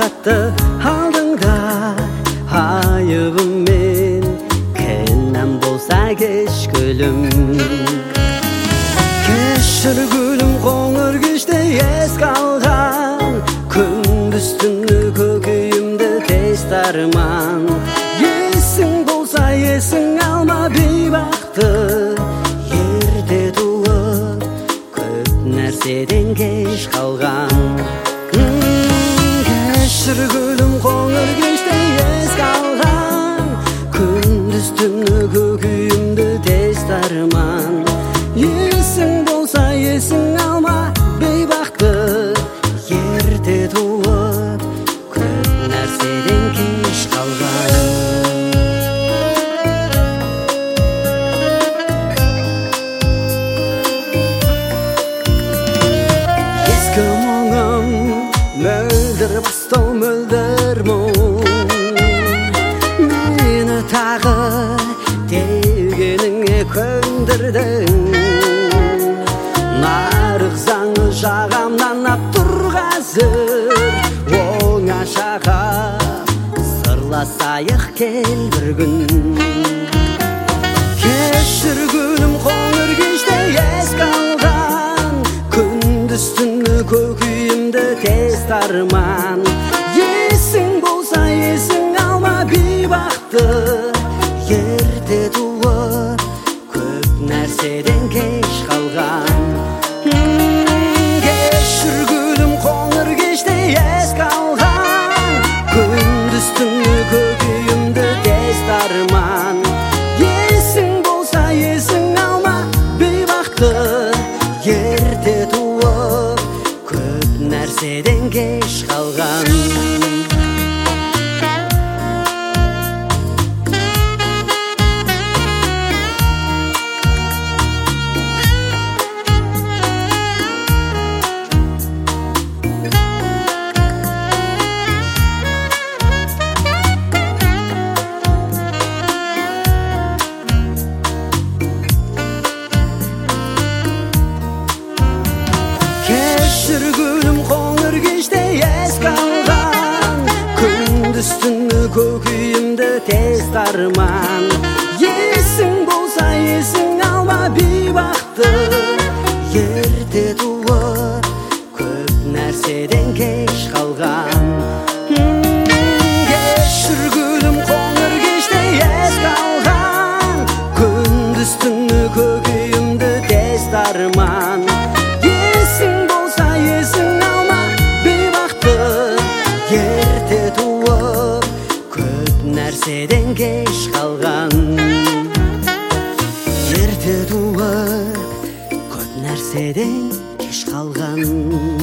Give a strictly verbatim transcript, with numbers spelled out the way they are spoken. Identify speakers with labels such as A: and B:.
A: бақытты алдыңда айыбым мен кінәм болса кешкілім. Кешір гүлім қоңыр кеште еске алған, күндіз түні көкейімді тез тарман. Есің болса есің алма бейбақты, ерте туып көп нәрседен кеш қалған. Кешір гүлім қоңыр кеште еске алған, күндіз түні көкейімді тез тарман. Есің болса есің алма бейбақты, ерте туып көп нәрседен кеш қалған. Ескі мұңым мөлдір бастау мөлдір мұң, мені тағы дегеніңе көндірдің. Нарық заңы жағамнан ап тұр қазір, оңашаға сырласайық кел бір күн. Кешір гүлім қоңыр кеште еске алған, күндіз түні көкейімді тез тарман. Есің болса есің алма бейбақты, ерте туып көп нәрседен кеш қалған. Кешір гүлім қоңыр кеште еске алған, күндіз түні көкейімді тез тарман. Есің болса есің алма бейбақты, ерте туып көп нәрседен кеш қалған. Кешір гүлім қоңыр кеште еске алған, күндіз түні көкейімді тез тарман. Есің болса есің алма бейбақты, ерте туып көп нәрседен кеш қалған. Кешір гүлім қоңыр кеште еске алған, күндіз түні көкейімді тез тарман. Ерте туып көп нәрседен кеш қалған. Ерте туып көп нәрседен кеш қалған.